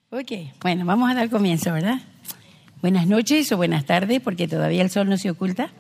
Ok, bueno, vamos a dar comienzo, ¿verdad? Buenas noches o buenas tardes, porque todavía el sol no se oculta.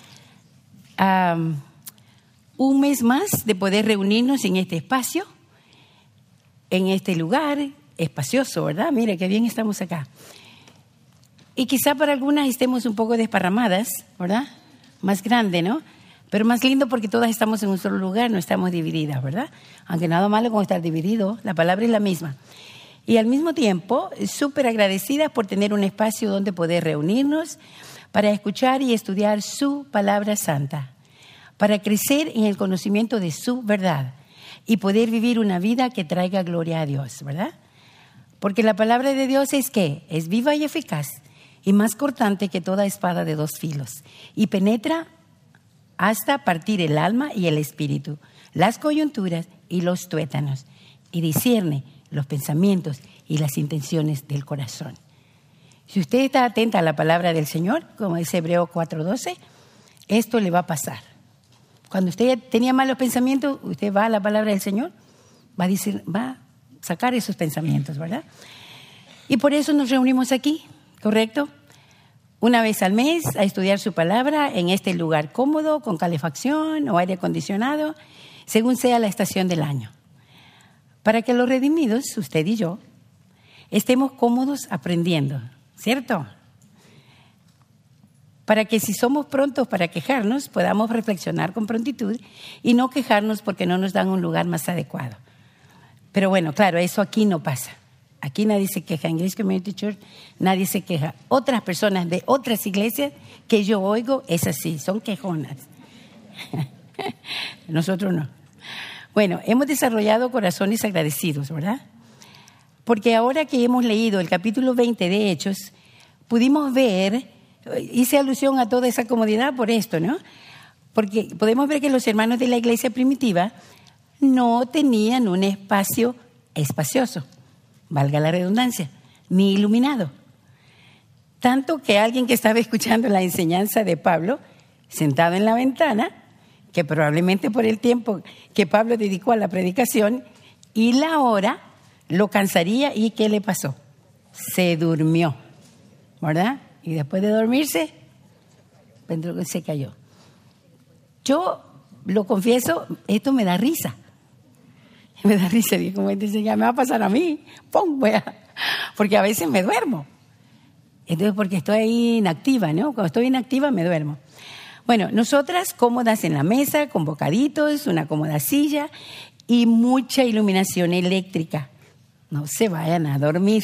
Un mes más de poder reunirnos en este espacio, en este lugar espacioso, ¿verdad? Mire, qué bien estamos acá. Y quizá para algunas estemos un poco desparramadas, ¿verdad? Más grande, ¿no? Pero más lindo porque todas estamos en un solo lugar, no estamos divididas, ¿verdad? Aunque nada malo con estar dividido, la palabra es la misma. Y al mismo tiempo, súper agradecidas por tener un espacio donde poder reunirnos para escuchar y estudiar su palabra santa, para crecer en el conocimiento de su verdad y poder vivir una vida que traiga gloria a Dios, ¿verdad? Porque la palabra de Dios es ¿qué? Es viva y eficaz y más cortante que toda espada de dos filos y penetra hasta partir el alma y el espíritu, las coyunturas y los tuétanos, y discierne los pensamientos y las intenciones del corazón. Si usted está atenta a la palabra del Señor, como dice Hebreos 4:12, esto le va a pasar. Cuando usted tenía malos pensamientos, usted va a la palabra del Señor, va a sacar esos pensamientos, ¿verdad? Y por eso nos reunimos aquí, ¿correcto? Una vez al mes a estudiar su palabra en este lugar cómodo, con calefacción o aire acondicionado, según sea la estación del año. Para que los redimidos, usted y yo, estemos cómodos aprendiendo, ¿cierto? Para que si somos prontos para quejarnos, podamos reflexionar con prontitud y no quejarnos porque no nos dan un lugar más adecuado. Pero bueno, claro, eso aquí no pasa. Aquí nadie se queja. En Grace Community Church nadie se queja. Otras personas de otras iglesias que yo oigo es así, son quejonas. Nosotros no. Bueno, hemos desarrollado corazones agradecidos, ¿verdad? Porque ahora que hemos leído el capítulo 20 de Hechos, pudimos ver, hice alusión a toda esa comodidad por esto, ¿no? Porque podemos ver que los hermanos de la iglesia primitiva no tenían un espacio espacioso, valga la redundancia, ni iluminado. Tanto que alguien que estaba escuchando la enseñanza de Pablo, sentado en la ventana, que probablemente por el tiempo que Pablo dedicó a la predicación y la hora, lo cansaría. ¿Y qué le pasó? Se durmió, ¿verdad? Y después de dormirse, se cayó. Yo lo confieso, esto me da risa. Me da risa, digo, como dice, ya me va a pasar a mí. ¡Pum! Porque a veces me duermo. Entonces, porque estoy ahí inactiva, ¿no? Cuando estoy inactiva me duermo. Bueno, nosotras cómodas en la mesa, con bocaditos, una cómoda silla y mucha iluminación eléctrica. No se vayan a dormir.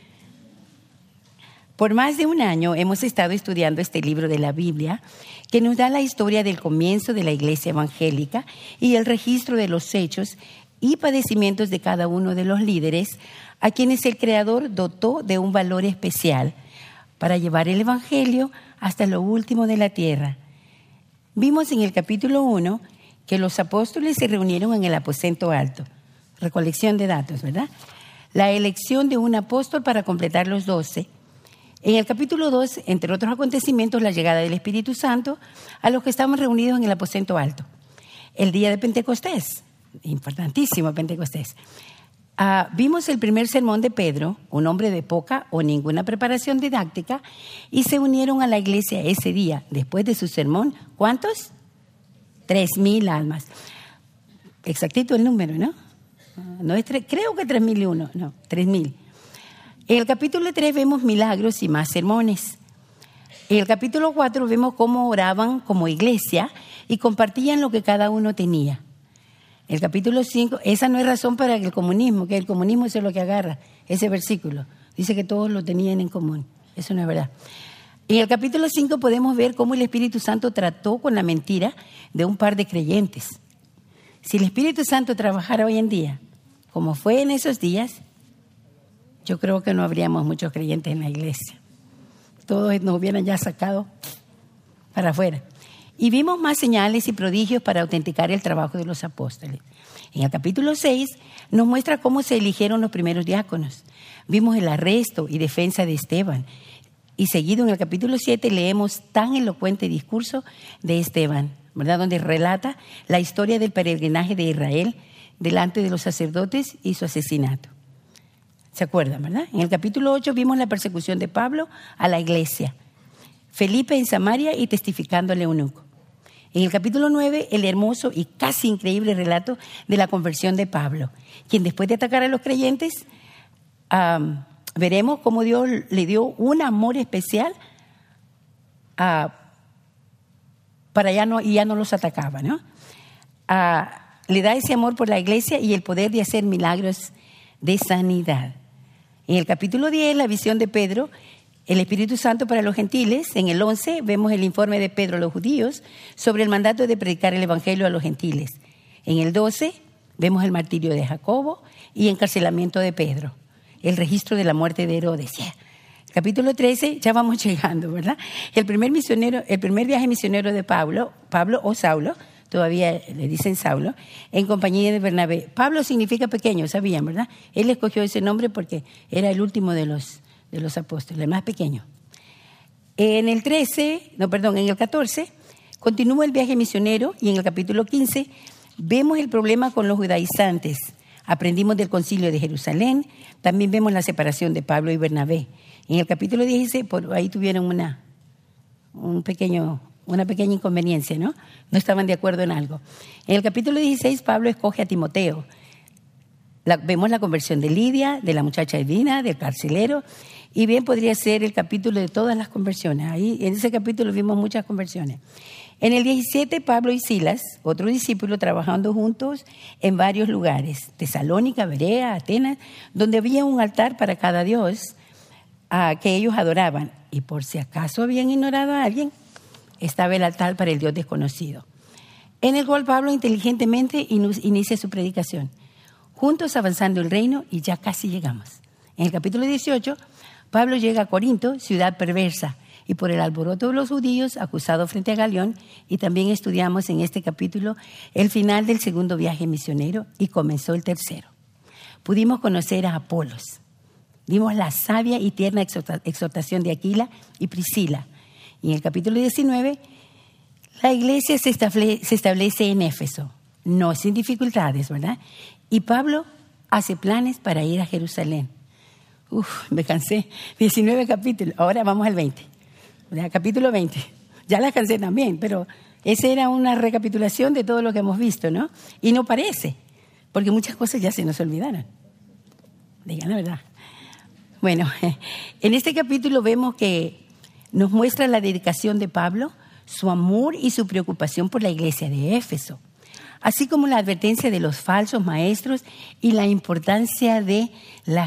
Por más de un año hemos estado estudiando este libro de la Biblia que nos da la historia del comienzo de la iglesia evangélica y el registro de los hechos y padecimientos de cada uno de los líderes a quienes el Creador dotó de un valor especial para llevar el evangelio hasta lo último de la tierra. Vimos en el capítulo 1 que los apóstoles se reunieron en el aposento alto. Recolección de datos, ¿verdad? La elección de un apóstol para completar los 12. En el capítulo 2, entre otros acontecimientos, la llegada del Espíritu Santo a los que estaban reunidos en el aposento alto. El día de Pentecostés, importantísimo Pentecostés. Vimos el primer sermón de Pedro, un hombre de poca o ninguna preparación didáctica, y se unieron a la iglesia ese día, después de su sermón. ¿Cuántos? 3,000 almas. Exactito el número, ¿no? No es creo que 3,001, no, 3,000. En el capítulo 3 vemos milagros y más sermones. En el capítulo 4 vemos cómo oraban como iglesia y compartían lo que cada uno tenía. El capítulo 5, esa no es razón para que el comunismo eso es lo que agarra, ese versículo. Dice que todos lo tenían en común. Eso no es verdad. En el capítulo 5 podemos ver cómo el Espíritu Santo trató con la mentira de un par de creyentes. Si el Espíritu Santo trabajara hoy en día, como fue en esos días, yo creo que no habríamos muchos creyentes en la iglesia. Todos nos hubieran ya sacado para afuera. Y vimos más señales y prodigios para autenticar el trabajo de los apóstoles. En el capítulo 6 nos muestra cómo se eligieron los primeros diáconos. Vimos el arresto y defensa de Esteban. Y seguido en el capítulo 7 leemos tan elocuente discurso de Esteban, ¿verdad? Donde relata la historia del peregrinaje de Israel delante de los sacerdotes y su asesinato. ¿Se acuerdan, verdad? En el capítulo 8 vimos la persecución de Pablo a la iglesia. Felipe en Samaria y testificando al eunuco. En el capítulo 9, el hermoso y casi increíble relato de la conversión de Pablo, quien después de atacar a los creyentes, veremos cómo Dios le dio un amor especial para ya no los atacaba, ¿no? Le da ese amor por la iglesia y el poder de hacer milagros de sanidad. En el capítulo 10, la visión de Pedro, el Espíritu Santo para los gentiles. En el 11 vemos el informe de Pedro a los judíos sobre el mandato de predicar el evangelio a los gentiles. En el 12 vemos el martirio de Jacobo y encarcelamiento de Pedro, el registro de la muerte de Herodes. Capítulo 13, ya vamos llegando, ¿verdad? El primer viaje misionero de Pablo o Saulo, todavía le dicen Saulo, en compañía de Bernabé. Pablo significa pequeño, sabían, ¿verdad? Él escogió ese nombre porque era el último de los apóstoles, el más pequeño. En el 14, continúa el viaje misionero y en el capítulo 15 vemos el problema con los judaizantes. Aprendimos del concilio de Jerusalén, también vemos la separación de Pablo y Bernabé. En el capítulo 16, por ahí tuvieron una pequeña inconveniencia, ¿no? No estaban de acuerdo en algo. En el capítulo 16, Pablo escoge a Timoteo. Vemos la conversión de Lidia, de la muchacha divina, del carcelero, y bien podría ser el capítulo de todas las conversiones. Ahí, en ese capítulo vimos muchas conversiones. En el 17, Pablo y Silas, otro discípulo, trabajando juntos en varios lugares, Tesalónica, Berea, Atenas, donde había un altar para cada dios que ellos adoraban. Y por si acaso habían ignorado a alguien, estaba el altar para el Dios desconocido. En el cual Pablo inteligentemente inicia su predicación. Juntos avanzando el reino y ya casi llegamos. En el capítulo 18, Pablo llega a Corinto, ciudad perversa, y por el alboroto de los judíos, acusado frente a Galión, y también estudiamos en este capítulo el final del segundo viaje misionero y comenzó el tercero. Pudimos conocer a Apolos. Vimos la sabia y tierna exhortación de Aquila y Priscila. Y en el capítulo 19, la iglesia se establece en Éfeso, no sin dificultades, ¿verdad? Y Pablo hace planes para ir a Jerusalén. Me cansé. 19 capítulos, ahora vamos al 20. Capítulo 20. Ya la cansé también, pero esa era una recapitulación de todo lo que hemos visto, ¿no? Y no parece, porque muchas cosas ya se nos olvidaron. Digan la verdad. Bueno, en este capítulo vemos que nos muestra la dedicación de Pablo, su amor y su preocupación por la iglesia de Éfeso, así como la advertencia de los falsos maestros y la importancia de la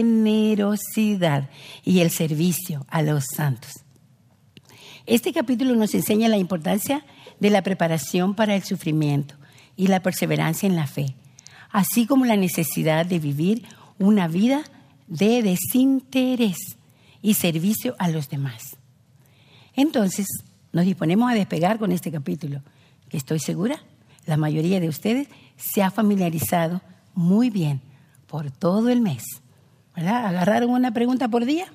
generosidad y el servicio a los santos. Este capítulo nos enseña la importancia de la preparación para el sufrimiento y la perseverancia en la fe, así como la necesidad de vivir una vida de desinterés y servicio a los demás. Entonces, nos disponemos a despegar con este capítulo, que estoy segura, la mayoría de ustedes se ha familiarizado muy bien por todo el mes, ¿verdad? ¿Agarraron una pregunta por día?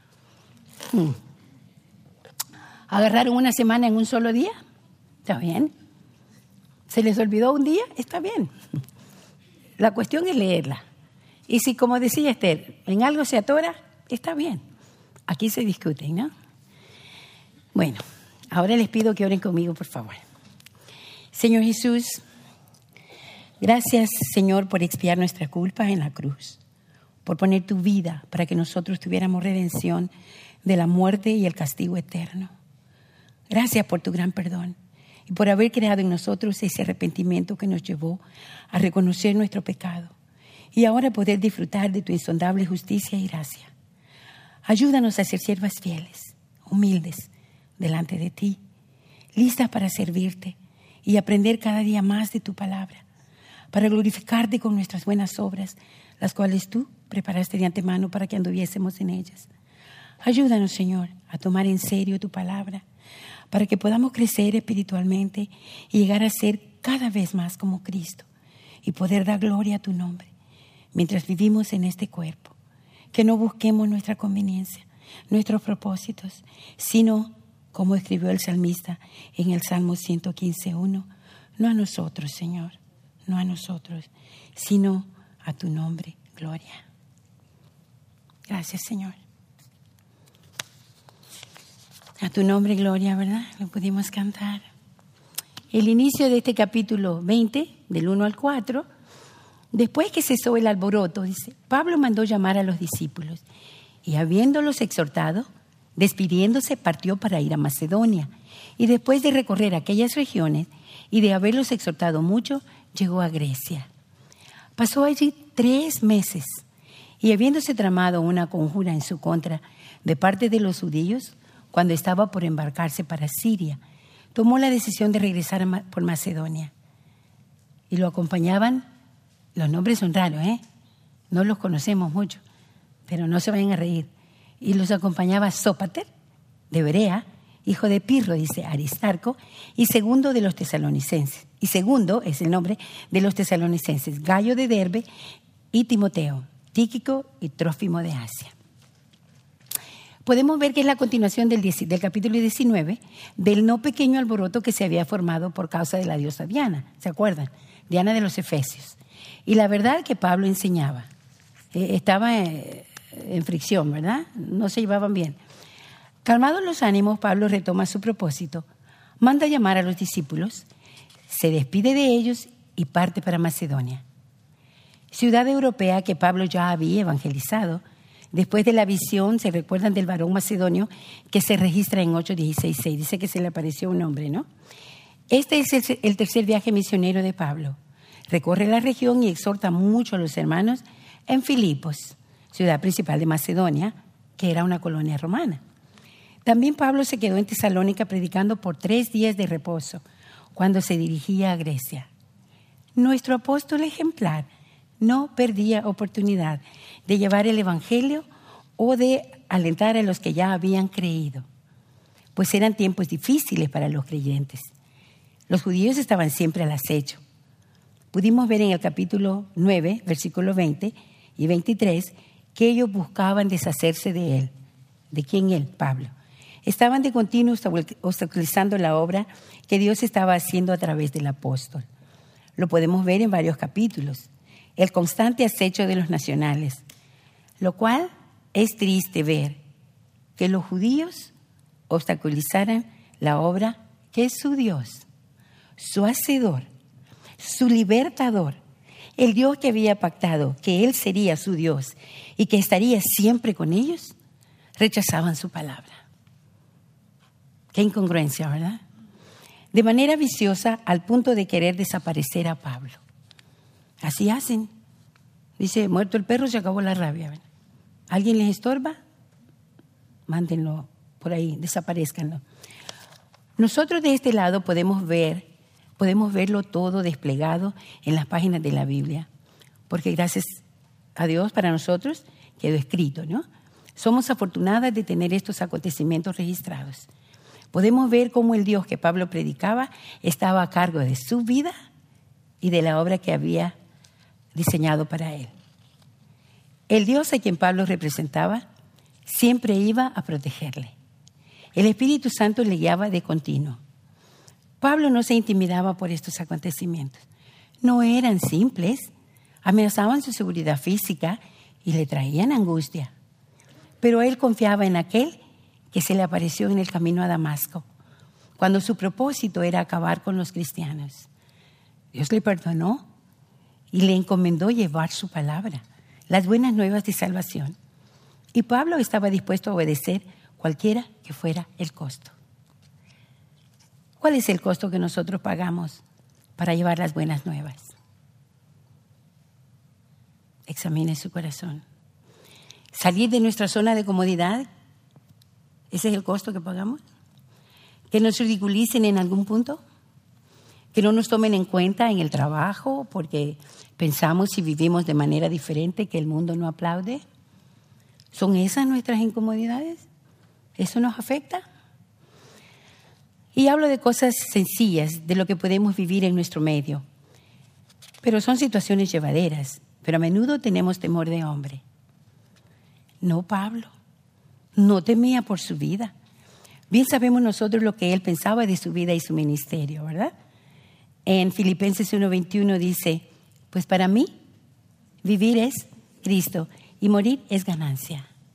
¿Agarraron una semana en un solo día? ¿Está bien? ¿Se les olvidó un día? Está bien. La cuestión es leerla. Y si, como decía Esther, en algo se atora, está bien. Aquí se discuten, ¿no? Bueno, ahora les pido que oren conmigo, por favor. Señor Jesús, gracias, Señor, por expiar nuestra culpa en la cruz, por poner tu vida para que nosotros tuviéramos redención de la muerte y el castigo eterno. Gracias por tu gran perdón y por haber creado en nosotros ese arrepentimiento que nos llevó a reconocer nuestro pecado y ahora poder disfrutar de tu insondable justicia y gracia. Ayúdanos a ser siervas fieles, humildes, delante de ti, listas para servirte y aprender cada día más de tu palabra, para glorificarte con nuestras buenas obras, las cuales tú preparaste de antemano para que anduviésemos en ellas. Ayúdanos, Señor, a tomar en serio tu palabra, para que podamos crecer espiritualmente y llegar a ser cada vez más como Cristo y poder dar gloria a tu nombre mientras vivimos en este cuerpo. Que no busquemos nuestra conveniencia, nuestros propósitos, sino, como escribió el salmista en el Salmo 115:1, no a nosotros, Señor, no a nosotros, sino a tu nombre, gloria. Gracias, Señor. A tu nombre, gloria, ¿verdad? Lo pudimos cantar. El inicio de este capítulo 20, del 1 al 4, después que cesó el alboroto, dice, Pablo mandó llamar a los discípulos y habiéndolos exhortado, despidiéndose, partió para ir a Macedonia. Y después de recorrer aquellas regiones y de haberlos exhortado mucho, llegó a Grecia. Pasó allí 3 meses y habiéndose tramado una conjura en su contra de parte de los judíos, cuando estaba por embarcarse para Siria, tomó la decisión de regresar por Macedonia. Y lo acompañaban, los nombres son raros, no los conocemos mucho, pero no se vayan a reír. Y los acompañaba Sópater, de Berea, hijo de Pirro, dice Aristarco, y segundo de los tesalonicenses. Y segundo es el nombre de los tesalonicenses, Gayo de Derbe y Timoteo, Tíquico y Trófimo de Asia. Podemos ver que es la continuación del capítulo 19 del no pequeño alboroto que se había formado por causa de la diosa Diana. ¿Se acuerdan? Diana de los Efesios. Y la verdad que Pablo enseñaba. Estaba en fricción, ¿verdad? No se llevaban bien. Calmados los ánimos, Pablo retoma su propósito, manda llamar a los discípulos, se despide de ellos y parte para Macedonia. Ciudad europea que Pablo ya había evangelizado. Después de la visión, se recuerdan del varón macedonio que se registra en 8:16. Dice que se le apareció un hombre, ¿no? Este es el tercer viaje misionero de Pablo. Recorre la región y exhorta mucho a los hermanos en Filipos, ciudad principal de Macedonia, que era una colonia romana. También Pablo se quedó en Tesalónica predicando por 3 días de reposo, cuando se dirigía a Grecia. Nuestro apóstol ejemplar no perdía oportunidad de llevar el evangelio o de alentar a los que ya habían creído, pues eran tiempos difíciles para los creyentes. Los judíos estaban siempre al acecho. Pudimos ver en el capítulo 9, versículos 20 y 23, que ellos buscaban deshacerse de él. ¿De quién él? Pablo. Estaban de continuo obstaculizando la obra que Dios estaba haciendo a través del apóstol. Lo podemos ver en varios capítulos. El constante acecho de los nacionales, lo cual es triste ver que los judíos obstaculizaran la obra que es su Dios, su hacedor, su libertador, el Dios que había pactado que Él sería su Dios y que estaría siempre con ellos, rechazaban su palabra. Qué incongruencia, ¿verdad? De manera viciosa al punto de querer desaparecer a Pablo. Así hacen. Dice, muerto el perro, se acabó la rabia. ¿Alguien les estorba? Mándenlo por ahí, desaparezcanlo. Nosotros de este lado podemos verlo todo desplegado en las páginas de la Biblia, porque gracias a Dios para nosotros quedó escrito, ¿no? Somos afortunadas de tener estos acontecimientos registrados. Podemos ver cómo el Dios que Pablo predicaba estaba a cargo de su vida y de la obra que había diseñado para él. El Dios a quien Pablo representaba siempre iba a protegerle. El Espíritu Santo le guiaba de continuo. Pablo no se intimidaba por estos acontecimientos. No eran simples, amenazaban su seguridad física y le traían angustia. Pero él confiaba en aquel que se le apareció en el camino a Damasco, cuando su propósito era acabar con los cristianos. Dios le perdonó y le encomendó llevar su palabra, las buenas nuevas de salvación. Y Pablo estaba dispuesto a obedecer cualquiera que fuera el costo. ¿Cuál es el costo que nosotros pagamos para llevar las buenas nuevas? Examine su corazón. Salir de nuestra zona de comodidad, ¿ese es el costo que pagamos? ¿Que nos ridiculicen en algún punto? ¿Que no nos tomen en cuenta en el trabajo porque pensamos y vivimos de manera diferente, que el mundo no aplaude? ¿Son esas nuestras incomodidades? ¿Eso nos afecta? Y hablo de cosas sencillas, de lo que podemos vivir en nuestro medio. Pero son situaciones llevaderas, pero a menudo tenemos temor de hombre. No, Pablo no temía por su vida. Bien sabemos nosotros lo que él pensaba de su vida y su ministerio, ¿verdad? En Filipenses 1:21 dice, pues para mí vivir es Cristo y morir es ganancia.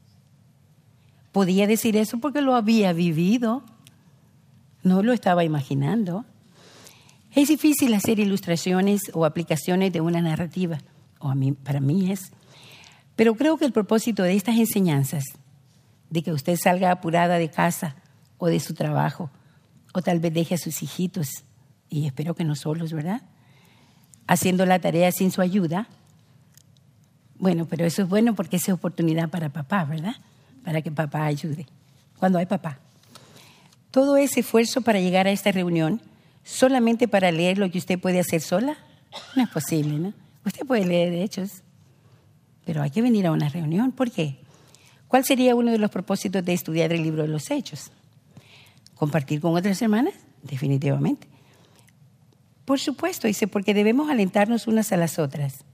Podía decir eso porque lo había vivido, no lo estaba imaginando. Es difícil hacer ilustraciones o aplicaciones de una narrativa, para mí es. Pero creo que el propósito de estas enseñanzas, de que usted salga apurada de casa o de su trabajo, o tal vez deje a sus hijitos, y espero que no solos, ¿verdad?, haciendo la tarea sin su ayuda. Bueno, pero eso es bueno porque es oportunidad para papá, ¿verdad?, para que papá ayude, cuando hay papá. Todo ese esfuerzo para llegar a esta reunión solamente para leer lo que usted puede hacer sola, no es posible, ¿no? Usted puede leer Hechos, pero hay que venir a una reunión. ¿Por qué? ¿Cuál sería uno de los propósitos de estudiar el libro de los Hechos? ¿Compartir con otras hermanas? Definitivamente. Por supuesto, dice, porque debemos alentarnos unas a las otras.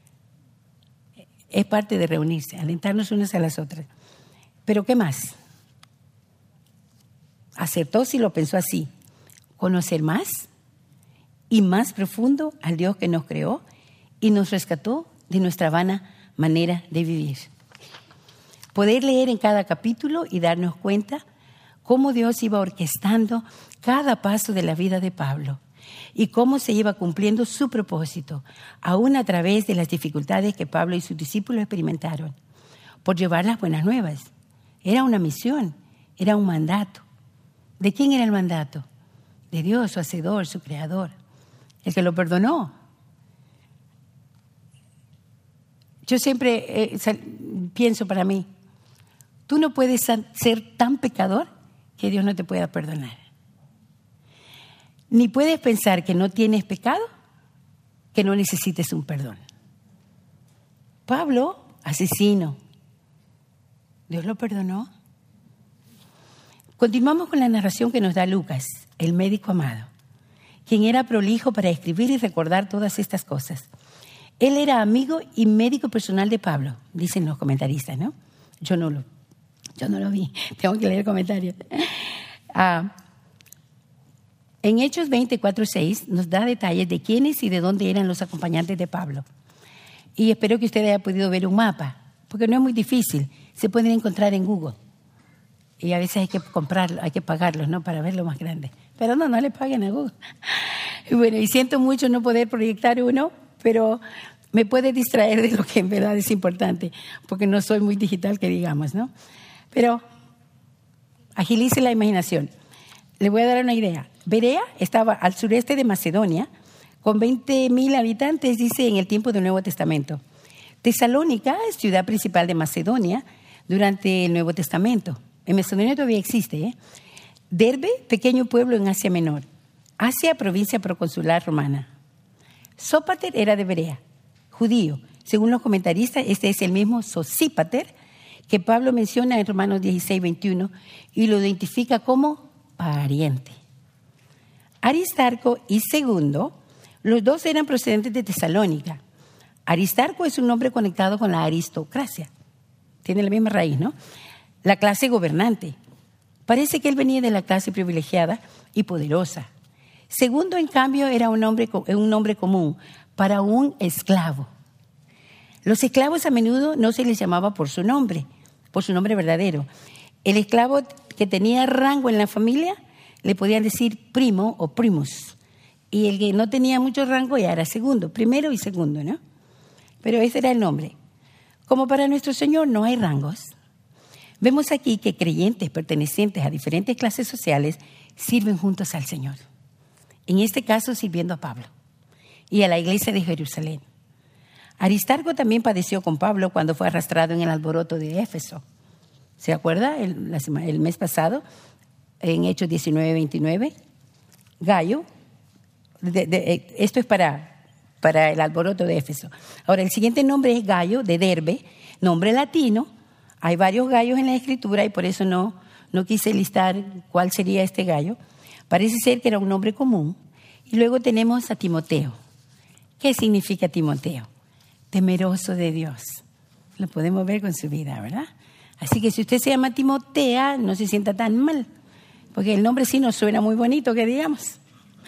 Es parte de reunirse, alentarnos unas a las otras. ¿Pero qué más? Acertó si lo pensó así. Conocer más y más profundo al Dios que nos creó y nos rescató de nuestra vana manera de vivir. Poder leer en cada capítulo y darnos cuenta cómo Dios iba orquestando cada paso de la vida de Pablo y cómo se iba cumpliendo su propósito, aún a través de las dificultades que Pablo y sus discípulos experimentaron, por llevar las buenas nuevas. Era una misión, era un mandato. ¿De quién era el mandato? De Dios, su hacedor, su creador, el que lo perdonó. Yo siempre pienso para mí, tú no puedes ser tan pecador que Dios no te pueda perdonar. Ni puedes pensar que no tienes pecado, que no necesites un perdón. Pablo, asesino, ¿Dios lo perdonó? Continuamos con la narración que nos da Lucas, el médico amado, quien era prolijo para escribir y recordar todas estas cosas. Él era amigo y médico personal de Pablo, dicen los comentaristas, ¿no? Yo no lo vi, tengo que leer comentarios. En Hechos 24:6 nos da detalles de quiénes y de dónde eran los acompañantes de Pablo. Y espero que usted haya podido ver un mapa, porque no es muy difícil, se pueden encontrar en Google. Y a veces hay que comprarlo, hay que pagarlos, ¿no?, para verlo más grande. Pero no le paguen a Google. Y bueno, y siento mucho no poder proyectar uno, pero me puede distraer de lo que en verdad es importante, porque no soy muy digital, que digamos, ¿no? Pero agilice la imaginación. Le voy a dar una idea. Berea estaba al sureste de Macedonia, con 20,000 habitantes, dice, en el tiempo del Nuevo Testamento. Tesalónica, ciudad principal de Macedonia, durante el Nuevo Testamento. En Macedonia todavía existe, Derbe, pequeño pueblo en Asia Menor. Asia, provincia proconsular romana. Sópater era de Berea, judío. Según los comentaristas, este es el mismo Sosípater que Pablo menciona en Romanos 16:21 y lo identifica como pariente. Aristarco y Segundo, los dos eran procedentes de Tesalónica. Aristarco es un nombre conectado con la aristocracia. Tiene la misma raíz, ¿no? La clase gobernante. Parece que él venía de la clase privilegiada y poderosa. Segundo, en cambio, era un nombre común para un esclavo. Los esclavos a menudo no se les llamaba por su nombre verdadero. El esclavo que tenía rango en la familia le podían decir primo o primus. Y el que no tenía mucho rango ya era segundo, primero y segundo, ¿no? Pero ese era el nombre. Como para nuestro Señor no hay rangos, vemos aquí que creyentes pertenecientes a diferentes clases sociales sirven juntos al Señor. En este caso, sirviendo a Pablo y a la iglesia de Jerusalén. Aristarco también padeció con Pablo cuando fue arrastrado en el alboroto de Éfeso. ¿Se acuerda? El mes pasado, en Hechos 19:29, Gayo, esto es para el alboroto de Éfeso. Ahora, el siguiente nombre es Gayo, de Derbe, nombre latino. Hay varios Gayos en la Escritura y por eso no quise listar cuál sería este Gayo. Parece ser que era un nombre común. Y luego tenemos a Timoteo. ¿Qué significa Timoteo? Temeroso de Dios. Lo podemos ver con su vida, ¿verdad? Así que si usted se llama Timotea, no se sienta tan mal, porque el nombre sí nos suena muy bonito, que digamos.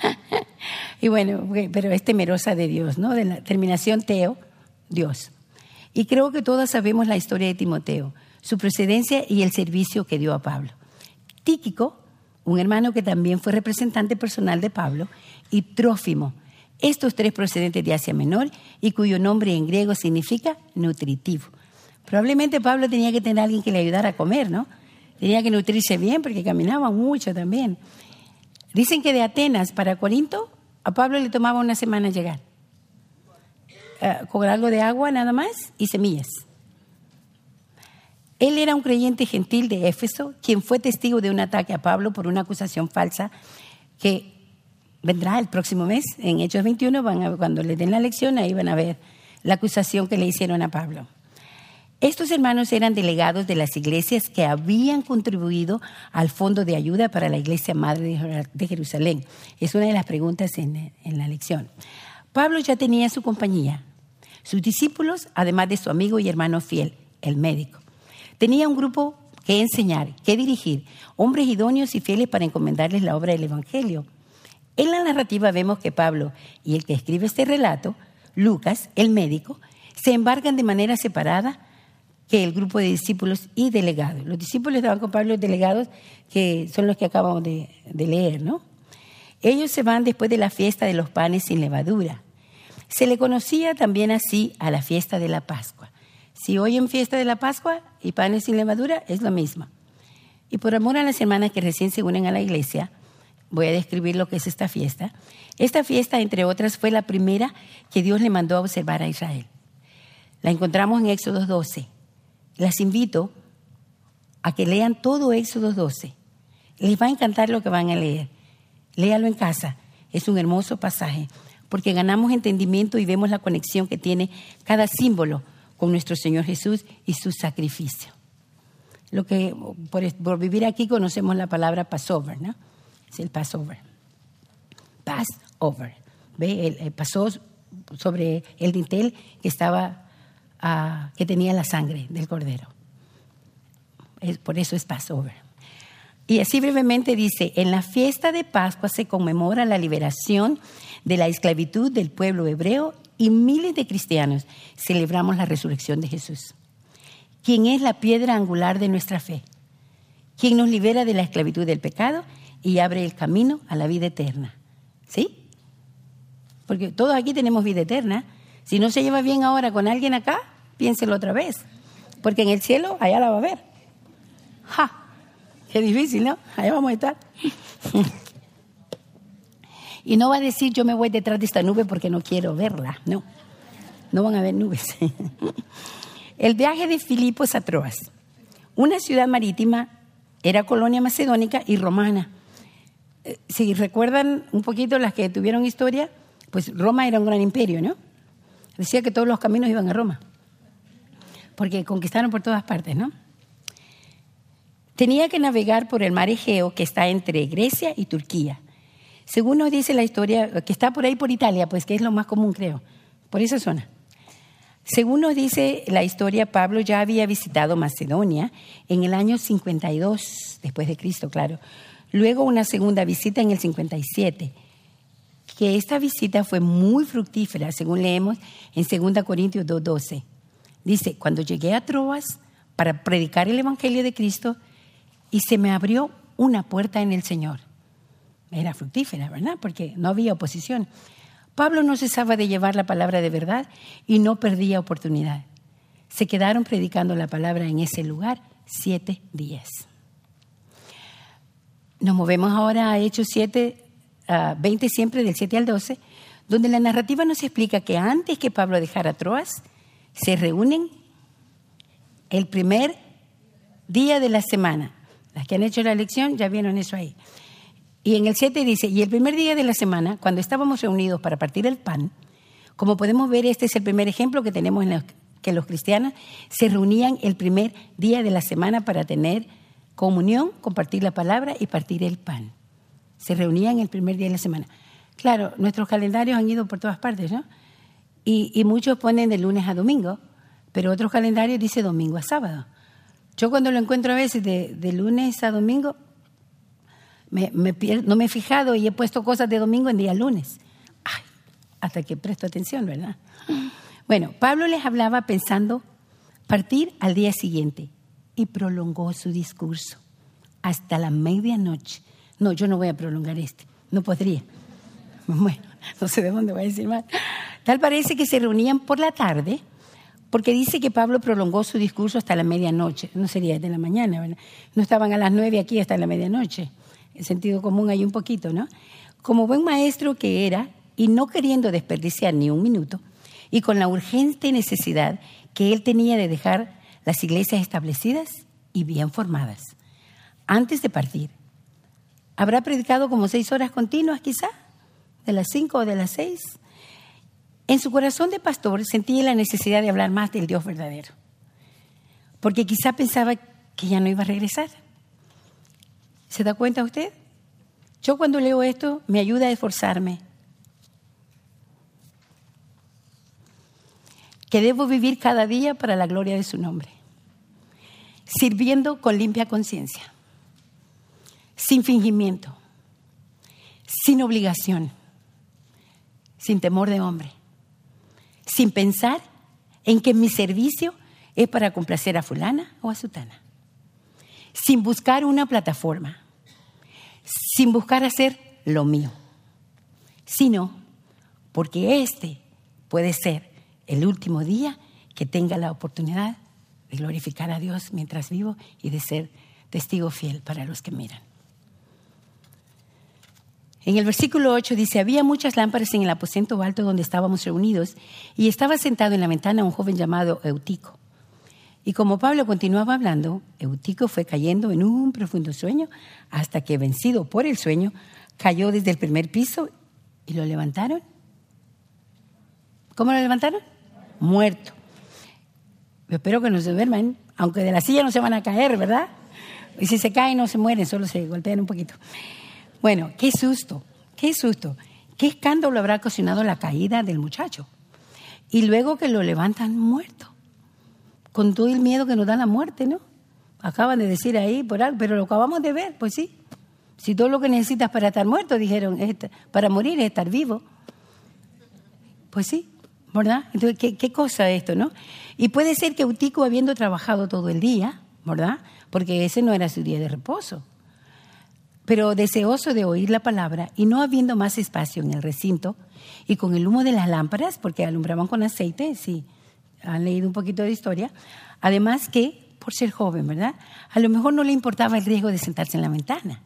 Y bueno, pero es temerosa de Dios, ¿no? De la terminación teo, Dios. Y creo que todos sabemos la historia de Timoteo. su procedencia y el servicio que dio a Pablo. Tíquico, un hermano que también fue representante personal de Pablo, y Trófimo, estos tres procedentes de Asia Menor y cuyo nombre en griego significa nutritivo. Probablemente Pablo tenía que tener a alguien que le ayudara a comer, ¿no? Tenía que nutrirse bien porque caminaba mucho también. Dicen que de Atenas para Corinto a Pablo le tomaba una semana llegar. Con algo de agua nada más y semillas. Él era un creyente gentil de Éfeso, quien fue testigo de un ataque a Pablo por una acusación falsa que vendrá el próximo mes. En Hechos 21, cuando le den la lección, ahí van a ver la acusación que le hicieron a Pablo. Estos hermanos eran delegados de las iglesias que habían contribuido al fondo de ayuda para la iglesia madre de Jerusalén. Es una de las preguntas en la lección. Pablo ya tenía su compañía, sus discípulos, además de su amigo y hermano fiel, el médico. Tenía un grupo que enseñar, que dirigir, hombres idóneos y fieles para encomendarles la obra del Evangelio. En la narrativa vemos que Pablo y el que escribe este relato, Lucas, el médico, se embarcan de manera separada que el grupo de discípulos y delegados. Los discípulos estaban con Pablo, los delegados, que son los que acabamos de leer, ¿no? Ellos se van después de la fiesta de los panes sin levadura. Se le conocía también así a la fiesta de la Pascua. Si hoy en fiesta de la Pascua y panes sin levadura, es lo mismo. Y por amor a las hermanas que recién se unen a la iglesia, voy a describir lo que es esta fiesta. Esta fiesta, entre otras, fue la primera que Dios le mandó a observar a Israel. La encontramos en Éxodo 12. Las invito a que lean todo Éxodo 12. Les va a encantar lo que van a leer. Léalo en casa. Es un hermoso pasaje, porque ganamos entendimiento y vemos la conexión que tiene cada símbolo con nuestro Señor Jesús y su sacrificio. Lo que por vivir aquí conocemos la palabra Passover, ¿no? Es el Passover. Passover. ¿Ve? Pasó sobre el dintel que tenía la sangre del cordero. Por eso es Passover. Y así brevemente dice, en la fiesta de Pascua se conmemora la liberación de la esclavitud del pueblo hebreo y miles de cristianos celebramos la resurrección de Jesús, quien es la piedra angular de nuestra fe, quien nos libera de la esclavitud del pecado y abre el camino a la vida eterna. ¿Sí? Porque todos aquí tenemos vida eterna. Si no se lleva bien ahora con alguien acá, piénselo otra vez, porque en el cielo allá la va a ver. ¡Ja! Qué difícil, ¿no? Allá vamos a estar. Y no va a decir, yo me voy detrás de esta nube porque no quiero verla. No, no van a haber nubes. El viaje de Filipos a Troas, una ciudad marítima, era colonia macedónica y romana. Si recuerdan un poquito las que tuvieron historia, pues Roma era un gran imperio, ¿no? Decía que todos los caminos iban a Roma, porque conquistaron por todas partes, ¿no? Tenía que navegar por el mar Egeo, que está entre Grecia y Turquía. Según nos dice la historia, que está por ahí por Italia, pues que es lo más común, creo, por esa zona. Según nos dice la historia, Pablo ya había visitado Macedonia en el año 52 después de Cristo, claro. Luego una segunda visita en el 57, que esta visita fue muy fructífera, según leemos en 2 Corintios 2:12. Dice, cuando llegué a Troas para predicar el Evangelio de Cristo, y se me abrió una puerta en el Señor. Era fructífera, ¿verdad? Porque no había oposición. Pablo no cesaba de llevar la palabra de verdad y no perdía oportunidad. Se quedaron predicando la palabra en ese lugar 7 días. Nos movemos ahora a Hechos 20 siempre, del 7 al 12, donde la narrativa nos explica que antes que Pablo dejara Troas, se reúnen el primer día de la semana. Las que han hecho la lección ya vieron eso ahí. Y en el 7 dice, y el primer día de la semana, cuando estábamos reunidos para partir el pan, como podemos ver, este es el primer ejemplo que tenemos que los cristianos se reunían el primer día de la semana para tener comunión, compartir la palabra y partir el pan. Se reunían el primer día de la semana. Claro, nuestros calendarios han ido por todas partes, ¿no? Y muchos ponen de lunes a domingo, pero otros calendarios dice domingo a sábado. Yo cuando lo encuentro a veces de lunes a domingo, no me he fijado y he puesto cosas de domingo en día lunes. Ay, hasta que presto atención, ¿verdad? Bueno, Pablo les hablaba pensando partir al día siguiente. y prolongó su discurso hasta la medianoche. No, yo no voy a prolongar no podría. Bueno, no sé de dónde voy a decir más. Tal parece que se reunían por la tarde, porque dice que Pablo prolongó su discurso hasta la medianoche. No sería de la mañana, ¿verdad? No estaban a las 9 aquí hasta la medianoche. En sentido común hay un poquito, ¿no? Como buen maestro que era, y no queriendo desperdiciar ni un minuto, y con la urgente necesidad que él tenía de dejar las iglesias establecidas y bien formadas. Antes de partir, ¿habrá predicado como 6 horas continuas quizá? ¿De las 5 o de las 6? En su corazón de pastor sentía la necesidad de hablar más del Dios verdadero, porque quizá pensaba que ya no iba a regresar. ¿Se da cuenta usted? Yo cuando leo esto me ayuda a esforzarme, que debo vivir cada día para la gloria de su nombre, sirviendo con limpia conciencia, sin fingimiento, sin obligación, sin temor de hombre, sin pensar en que mi servicio es para complacer a fulana o a sutana, sin buscar una plataforma, sin buscar hacer lo mío, sino porque este puede ser el último día que tenga la oportunidad de glorificar a Dios mientras vivo y de ser testigo fiel para los que miran. En el versículo 8 dice, había muchas lámparas en el aposento alto donde estábamos reunidos y estaba sentado en la ventana un joven llamado Eutico. Y como Pablo continuaba hablando, Eutico fue cayendo en un profundo sueño hasta que, vencido por el sueño, cayó desde el primer piso y lo levantaron. ¿Cómo lo levantaron? Muerto. Yo espero que no se duerman, aunque de la silla no se van a caer, ¿verdad? Y si se caen no se mueren, solo se golpean un poquito. Bueno, qué susto, qué susto. Qué escándalo habrá ocasionado la caída del muchacho. Y luego que lo levantan muerto. Con todo el miedo que nos da la muerte, ¿no? Acaban de decir ahí por algo, pero lo acabamos de ver, pues sí. Si todo lo que necesitas para estar muerto, dijeron, para morir es estar vivo. Pues sí, ¿verdad? Entonces, ¿qué cosa es esto, no? Y puede ser que Eutico, habiendo trabajado todo el día, ¿verdad? Porque ese no era su día de reposo. Pero deseoso de oír la palabra y no habiendo más espacio en el recinto y con el humo de las lámparas, porque alumbraban con aceite, sí, han leído un poquito de historia, además que, por ser joven, ¿verdad? A lo mejor no le importaba el riesgo de sentarse en la ventana.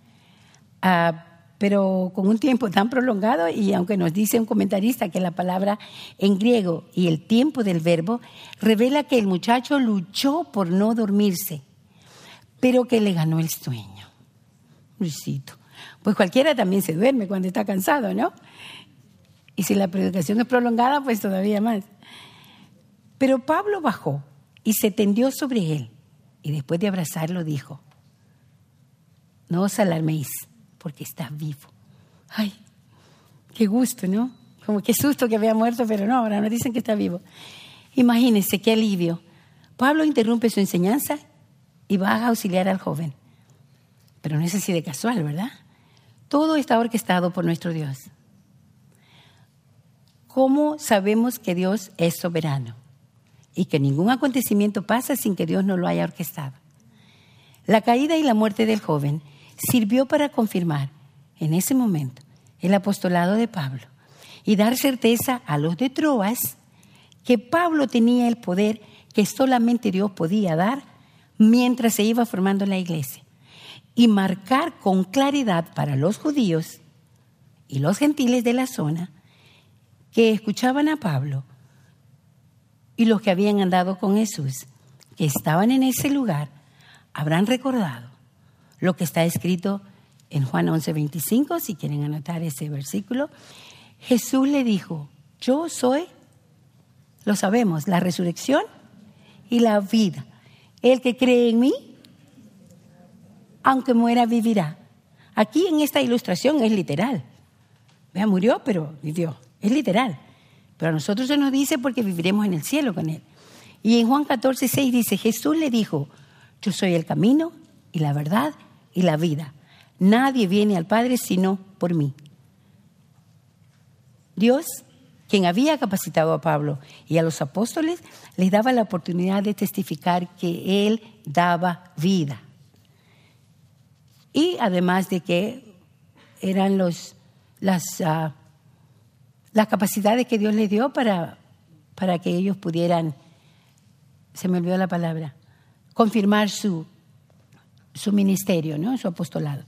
Pero con un tiempo tan prolongado, y aunque nos dice un comentarista que la palabra en griego y el tiempo del verbo revela que el muchacho luchó por no dormirse, pero que le ganó el sueño. Luisito. Pues cualquiera también se duerme cuando está cansado, ¿no? Y si la predicación es prolongada, pues todavía más. Pero Pablo bajó y se tendió sobre él y después de abrazarlo dijo, no os alarméis porque está vivo. Ay, qué gusto, ¿no? Como qué susto que había muerto, pero no, ahora nos dicen que está vivo. Imagínense qué alivio. Pablo interrumpe su enseñanza y va a auxiliar al joven. Pero no es así de casual, ¿verdad? Todo está orquestado por nuestro Dios. ¿Cómo sabemos que Dios es soberano? Y que ningún acontecimiento pasa sin que Dios no lo haya orquestado. La caída y la muerte del joven sirvió para confirmar en ese momento el apostolado de Pablo y dar certeza a los de Troas que Pablo tenía el poder que solamente Dios podía dar mientras se iba formando la iglesia y marcar con claridad para los judíos y los gentiles de la zona que escuchaban a Pablo y los que habían andado con Jesús, que estaban en ese lugar, habrán recordado lo que está escrito en Juan 11:25, si quieren anotar ese versículo. Jesús le dijo, yo soy, lo sabemos, la resurrección y la vida. El que cree en mí, aunque muera, vivirá. Aquí en esta ilustración es literal. Vea, murió, pero vivió. Es literal. Pero a nosotros se nos dice porque viviremos en el cielo con él. Y en Juan 14:6 dice, Jesús le dijo, yo soy el camino y la verdad y la vida. Nadie viene al Padre sino por mí. Dios quien había capacitado a Pablo y a los apóstoles, les daba la oportunidad de testificar que Él daba vida. Y además de que eran las capacidades que Dios les dio para que ellos pudieran, se me olvidó la palabra, confirmar su ministerio, ¿no? Su apostolado.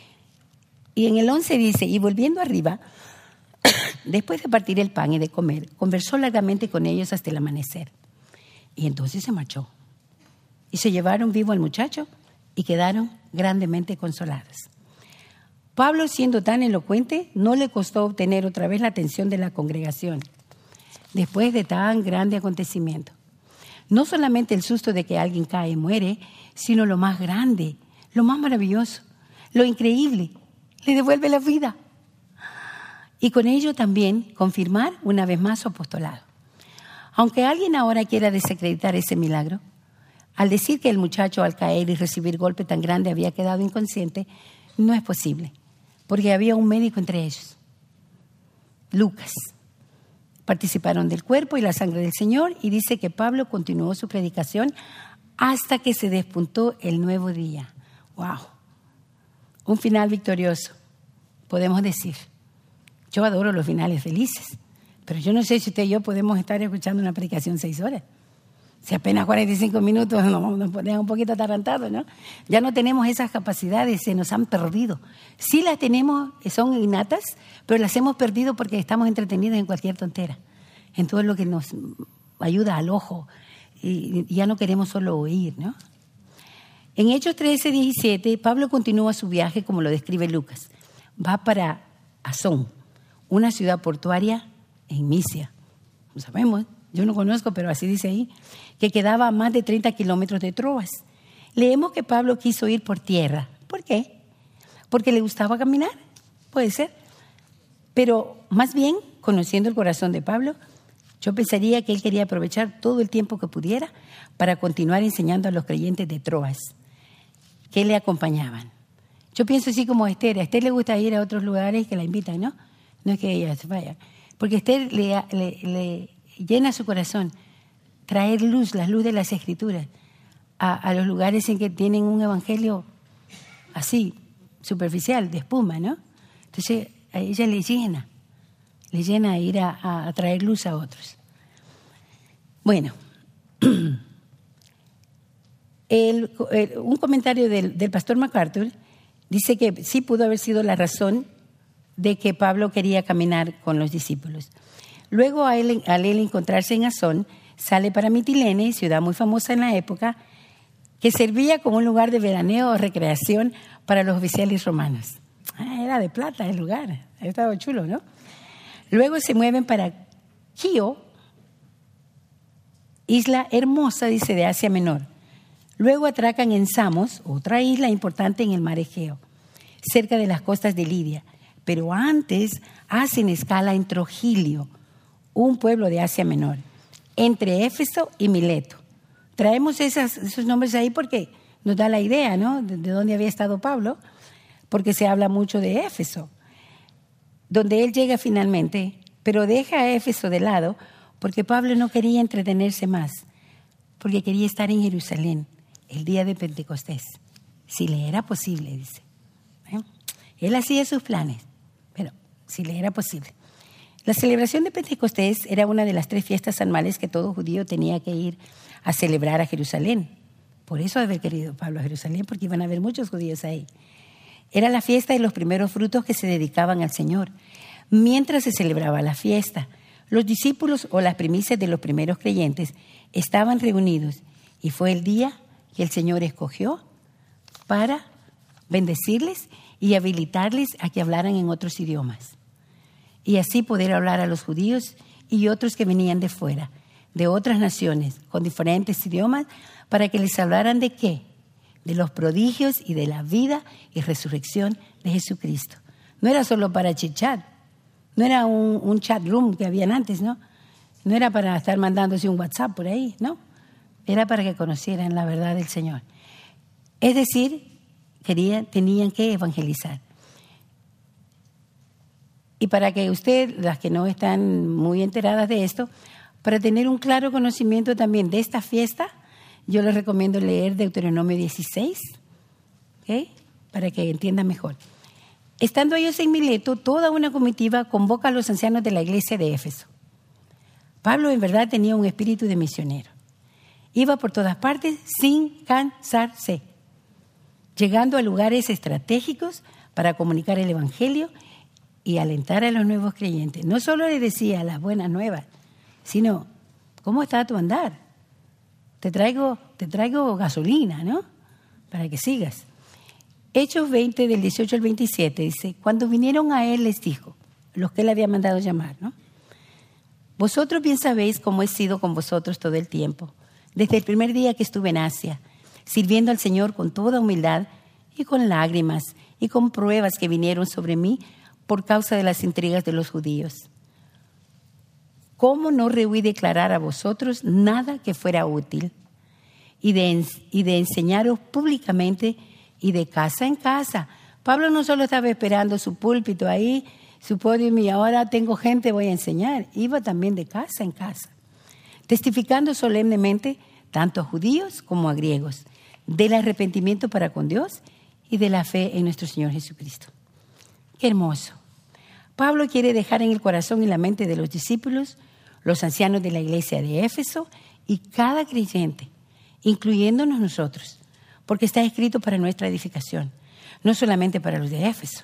Y en el 11 dice, y volviendo arriba, después de partir el pan y de comer, conversó largamente con ellos hasta el amanecer. Y entonces se marchó. Y se llevaron vivo al muchacho y quedaron grandemente consolados. Pablo, siendo tan elocuente, no le costó obtener otra vez la atención de la congregación después de tan grande acontecimiento. No solamente el susto de que alguien cae y muere, sino lo más grande, lo más maravilloso, lo increíble, le devuelve la vida. Y con ello también confirmar una vez más su apostolado. Aunque alguien ahora quiera desacreditar ese milagro, al decir que el muchacho al caer y recibir golpe tan grande había quedado inconsciente, no es posible, porque había un médico entre ellos, Lucas. Participaron del cuerpo y la sangre del Señor, y dice que Pablo continuó su predicación hasta que se despuntó el nuevo día. ¡Wow! Un final victorioso, podemos decir. Yo adoro los finales felices, pero yo no sé si usted y yo podemos estar escuchando una predicación 6 horas. Si apenas 45 minutos nos ponemos un poquito atarantados, ¿no? Ya no tenemos esas capacidades, se nos han perdido. Sí las tenemos, son innatas, pero las hemos perdido porque estamos entretenidos en cualquier tontera, en todo lo que nos ayuda al ojo, y ya no queremos solo oír, ¿no? En Hechos 13:17, Pablo continúa su viaje como lo describe Lucas. Va para Asón, una ciudad portuaria en Misia. No sabemos, yo no conozco, pero así dice ahí, que quedaba a más de 30 kilómetros de Troas. Leemos que Pablo quiso ir por tierra. ¿Por qué? ¿Porque le gustaba caminar? Puede ser. Pero más bien, conociendo el corazón de Pablo, yo pensaría que él quería aprovechar todo el tiempo que pudiera para continuar enseñando a los creyentes de Troas que le acompañaban. Yo pienso así como Esther. A Esther le gusta ir a otros lugares que la invitan, ¿no? No es que ella se vaya. Porque Esther le llena su corazón traer luz, la luz de las Escrituras, a los lugares en que tienen un evangelio así, superficial, de espuma, ¿no? Entonces, a ella le llena ir a traer luz a otros. Bueno, un comentario del pastor MacArthur dice que sí pudo haber sido la razón de que Pablo quería caminar con los discípulos. Luego, al él encontrarse en Asón, sale para Mitilene, ciudad muy famosa en la época, que servía como un lugar de veraneo o recreación para los oficiales romanos. Era de plata el lugar, estaba chulo, ¿no? Luego se mueven para Quío, isla hermosa, dice, de Asia Menor. Luego atracan en Samos, otra isla importante en el mar Egeo, cerca de las costas de Lidia. Pero antes hacen escala en Trogilio, un pueblo de Asia Menor, entre Éfeso y Mileto. Traemos esos nombres ahí porque nos da la idea, ¿no?, de dónde había estado Pablo, porque se habla mucho de Éfeso, donde él llega finalmente, pero deja a Éfeso de lado porque Pablo no quería entretenerse más, porque quería estar en Jerusalén el día de Pentecostés, si le era posible, dice. Él hacía sus planes, pero si le era posible. La celebración de Pentecostés era una de las 3 fiestas anuales que todo judío tenía que ir a celebrar a Jerusalén. Por eso haber querido Pablo a Jerusalén, porque iban a haber muchos judíos ahí. Era la fiesta de los primeros frutos que se dedicaban al Señor. Mientras se celebraba la fiesta, los discípulos o las primicias de los primeros creyentes estaban reunidos y fue el día que el Señor escogió para bendecirles y habilitarles a que hablaran en otros idiomas. Y así poder hablar a los judíos y otros que venían de fuera, de otras naciones, con diferentes idiomas, para que les hablaran ¿de qué? De los prodigios y de la vida y resurrección de Jesucristo. No era solo para chit-chat, no era un chat room que habían antes, ¿no? No era para estar mandándose un WhatsApp por ahí, ¿no? Era para que conocieran la verdad del Señor. Es decir, tenían que evangelizar. Y para que usted, las que no están muy enteradas de esto, para tener un claro conocimiento también de esta fiesta, yo les recomiendo leer Deuteronomio 16, ¿okay? Para que entiendan mejor. Estando ellos en Mileto, toda una comitiva convoca a los ancianos de la iglesia de Éfeso. Pablo en verdad tenía un espíritu de misionero. Iba por todas partes sin cansarse, llegando a lugares estratégicos para comunicar el evangelio y alentar a los nuevos creyentes. No solo les decía las buenas nuevas, sino, ¿cómo está tu andar? Te traigo gasolina, ¿no? Para que sigas. Hechos 20, del 18 al 27, dice, cuando vinieron a él les dijo, los que él había mandado llamar, ¿no? Vosotros bien sabéis cómo he sido con vosotros todo el tiempo, desde el primer día que estuve en Asia, sirviendo al Señor con toda humildad y con lágrimas y con pruebas que vinieron sobre mí por causa de las intrigas de los judíos. ¿Cómo no rehuí declarar a vosotros nada que fuera útil y de enseñaros públicamente y de casa en casa? Pablo no solo estaba esperando su púlpito ahí, su podio, y ahora tengo gente, voy a enseñar. Iba también de casa en casa, testificando solemnemente tanto a judíos como a griegos, del arrepentimiento para con Dios y de la fe en nuestro Señor Jesucristo. Qué hermoso. Pablo quiere dejar en el corazón y la mente de los discípulos, los ancianos de la iglesia de Éfeso y cada creyente, incluyéndonos nosotros, porque está escrito para nuestra edificación, no solamente para los de Éfeso.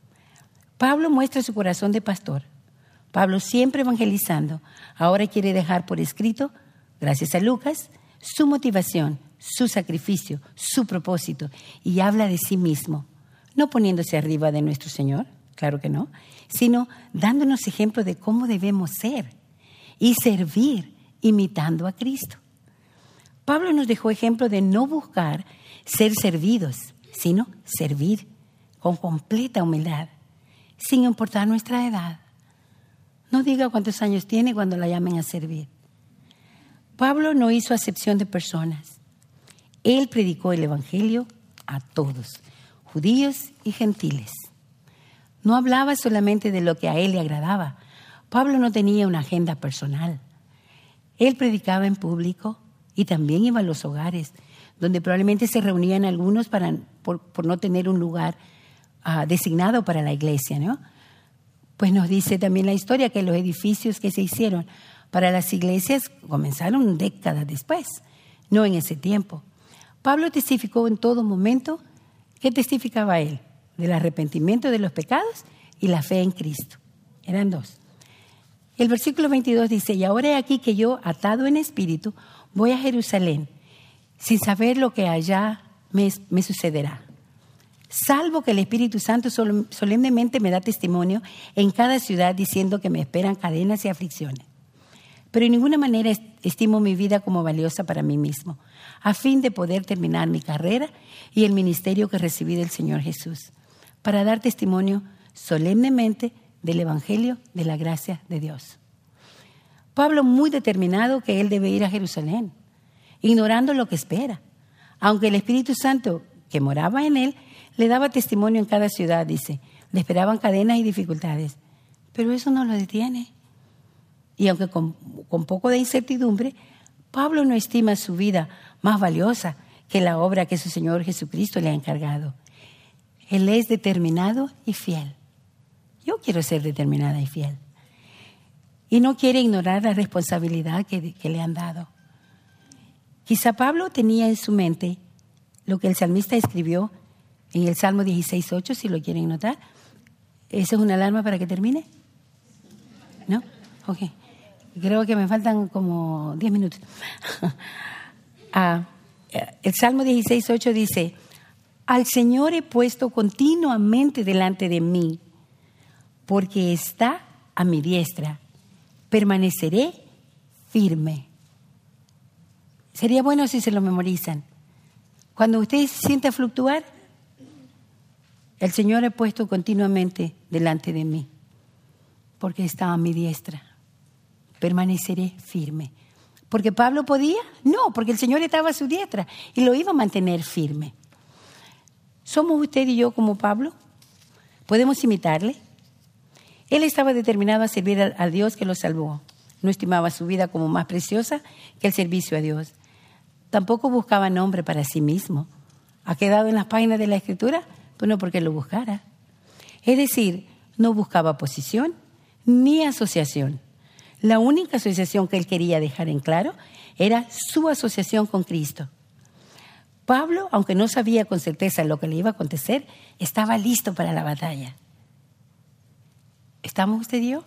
Pablo muestra su corazón de pastor. Pablo, siempre evangelizando, ahora quiere dejar por escrito, gracias a Lucas, su motivación, su sacrificio, su propósito, y habla de sí mismo, no poniéndose arriba de nuestro Señor, claro que no, sino dándonos ejemplo de cómo debemos ser y servir imitando a Cristo. Pablo nos dejó ejemplo de no buscar ser servidos, sino servir con completa humildad, sin importar nuestra edad. No diga cuántos años tiene cuando la llamen a servir. Pablo no hizo acepción de personas. Él predicó el evangelio a todos, judíos y gentiles. No hablaba solamente de lo que a él le agradaba. Pablo no tenía una agenda personal. Él predicaba en público y también iba a los hogares, donde probablemente se reunían algunos por no tener un lugar designado para la iglesia, ¿no? Pues nos dice también la historia que los edificios que se hicieron para las iglesias comenzaron décadas después, no en ese tiempo. Pablo testificó en todo momento. ¿Qué testificaba él? Del arrepentimiento de los pecados y la fe en Cristo. Eran dos. El versículo 22 dice, y ahora he aquí que yo, atado en espíritu, voy a Jerusalén, sin saber lo que allá me sucederá. Salvo que el Espíritu Santo solemnemente me da testimonio en cada ciudad diciendo que me esperan cadenas y aflicciones. Pero en ninguna manera estimo mi vida como valiosa para mí mismo, a fin de poder terminar mi carrera y el ministerio que recibí del Señor Jesús, para dar testimonio solemnemente del Evangelio de la gracia de Dios. Pablo muy determinado que él debe ir a Jerusalén, ignorando lo que espera, aunque el Espíritu Santo que moraba en él le daba testimonio en cada ciudad, dice, le esperaban cadenas y dificultades, pero eso no lo detiene. Y aunque con poco de incertidumbre, Pablo no estima su vida más valiosa que la obra que su Señor Jesucristo le ha encargado. Él es determinado y fiel. Yo quiero ser determinada y fiel. Y no quiere ignorar la responsabilidad que le han dado. Quizá Pablo tenía en su mente lo que el salmista escribió en el Salmo 16:8, si lo quieren notar. ¿Esa es una alarma para que termine? ¿No? Ok. Creo que me faltan como 10 minutos. El Salmo 16:8 dice, al Señor he puesto continuamente delante de mí, porque está a mi diestra. Permaneceré firme. Sería bueno si se lo memorizan. Cuando usted se sienta fluctuar, el Señor ha puesto continuamente delante de mí, porque está a mi diestra. Permaneceré firme. ¿Porque Pablo podía? No, porque el Señor estaba a su diestra y lo iba a mantener firme. ¿Somos usted y yo como Pablo? ¿Podemos imitarle? Él estaba determinado a servir al Dios que lo salvó. No estimaba su vida como más preciosa que el servicio a Dios. Tampoco buscaba nombre para sí mismo. ¿Ha quedado en las páginas de la Escritura? Pues no porque lo buscara. Es decir, no buscaba posición ni asociación. La única asociación que él quería dejar en claro era su asociación con Cristo. Pablo, aunque no sabía con certeza lo que le iba a acontecer, estaba listo para la batalla. ¿Estamos usted y yo?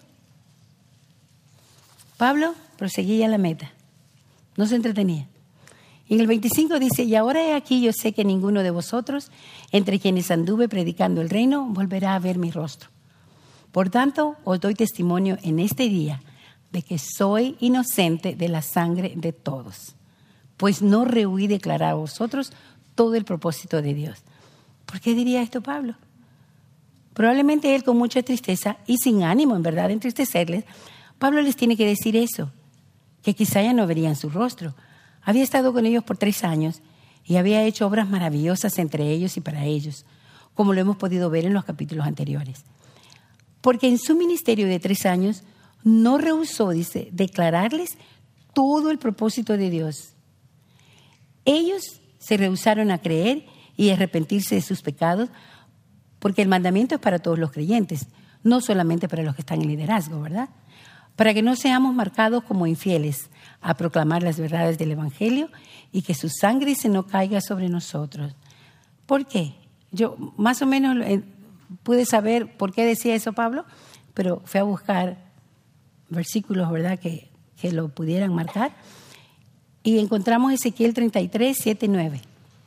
Pablo proseguía la meta. No se entretenía. En el 25 dice, y ahora he aquí, yo sé que ninguno de vosotros, entre quienes anduve predicando el reino, volverá a ver mi rostro. Por tanto, os doy testimonio en este día de que soy inocente de la sangre de todos, pues no rehuí declarar a vosotros todo el propósito de Dios. ¿Por qué diría esto Pablo? Probablemente él, con mucha tristeza y sin ánimo, en verdad, de entristecerles, Pablo les tiene que decir eso, que quizá ya no verían su rostro. Había estado con ellos por 3 años y había hecho obras maravillosas entre ellos y para ellos, como lo hemos podido ver en los capítulos anteriores. Porque en su ministerio de 3 años no rehusó, dice, declararles todo el propósito de Dios. Ellos se rehusaron a creer y arrepentirse de sus pecados, porque el mandamiento es para todos los creyentes, no solamente para los que están en liderazgo, ¿verdad? Para que no seamos marcados como infieles a proclamar las verdades del Evangelio y que su sangre se no caiga sobre nosotros. ¿Por qué? Yo más o menos pude saber por qué decía eso Pablo, pero fui a buscar versículos, ¿verdad?, que lo pudieran marcar. Y encontramos Ezequiel 33, 7 y 9.